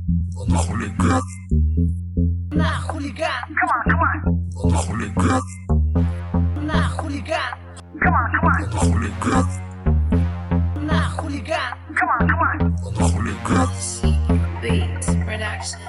Она хулиган. На хулиган. Она хулиган. На хулиган. Она хулиган. На хулиган. Она хулиган. Beats Production.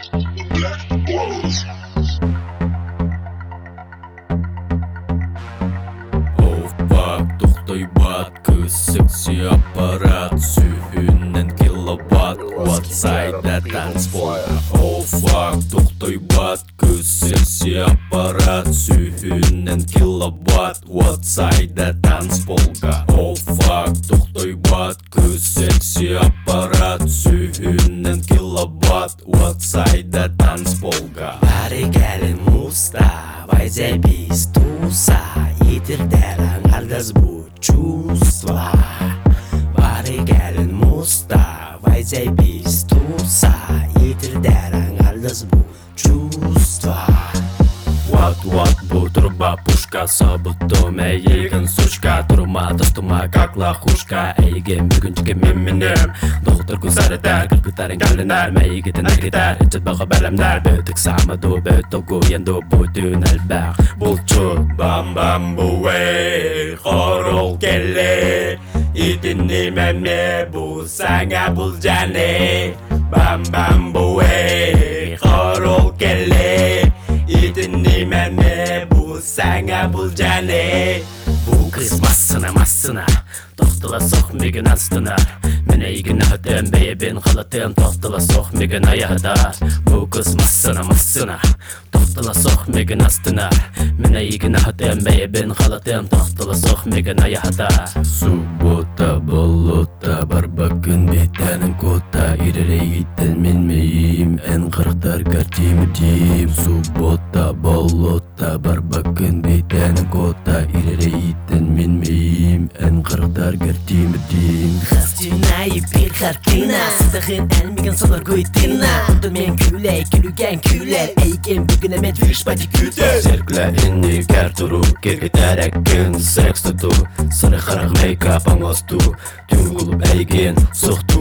To'xtay bat ko'z seksi apparat suyunan kilowatt outside'da tanzpol. Oh fuck, to'xtay bat ko'z seksi apparat suyunan kilowatt outside'da tanzpolga. Oh fuck, to'xtay bat ko'z seksi apparat suyunan kilowatt outside'da tanzpolga. Bari gelin musta, vai zebis tusa. Yitirderan aldaz bu чувства. Bari gelin musta, vai zebis tusa. Yitirderan aldaz bu чувства. Вот, bu труба пушка, собутуме егін сучка. Турма достума, как лохушка. Эйген бүгінчіге мен доқтыр көзәрітер, кірпітәрін кәлінер. Мәйгетін әргетер, әчет баға бәлемдер. Бөтік самыду, бөтігі енді бұдын әлбәқ. Бұлчу, бам-бам бұй, қорыл келі. Итінні мәме бұл саңа бұл және. Бам-бам бұй, қорыл келі. Итінні мәме бұл саңа бұл және. Бұл қыз массына тоқтыла соқ меген астына. Мен егін өтім бейбен қалатын тоқтыла соқ меген аяғдар. Бұл қыз массына тоқтыла соқ меген астына. Мен егін өтім бейбен қалатын тоқтыла соқ меген аяғдар. Суббота болота бар бакын бетәнің кота. Иререйгіттен мен мейім ән қырықтар картимі дейм. Суббота болота бар бакын бетәнің кота. Иререйгіттен мен мейім ән қырықтар картимі дейм. Хастина и bir kартина. Sıdığın elmegen solar goytina. Burada men küley, külügen küler. Eygen bugün emet virüş badi küldür. Zerkle inni kerturu, kergeterek gün seks tutu. Sarı karak make-up angostu. Tüm kulup eygen soğtu.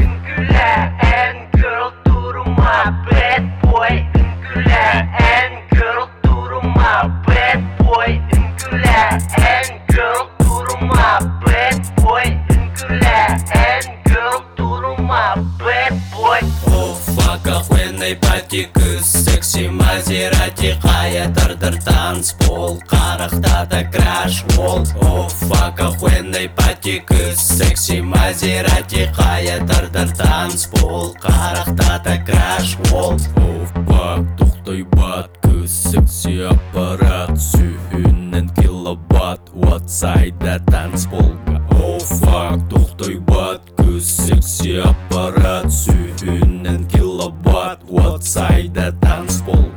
Üngüler en girl durma bad boy. Üngüler en girl durma bad boy. Üngüler en girl durma bad boy. Üngüler en girl durma bad boy. Oh fuck, охуенный пати кыз. Секси Мазерати қаятырдыр танцпол. Қарақта да краш вол. Oh fuck, охуенный пати кыз. Секси Мазерати қаятырдыр танцпол. Қарақта да краш вол. Oh fuck, тоқтай бат кыз. Секси аппарат сүйінен киловатт outside'да танцполга. Oh fuck, тоқтай бат кыз. Секси аппарат сүйінен киловатт outside'да танцпол.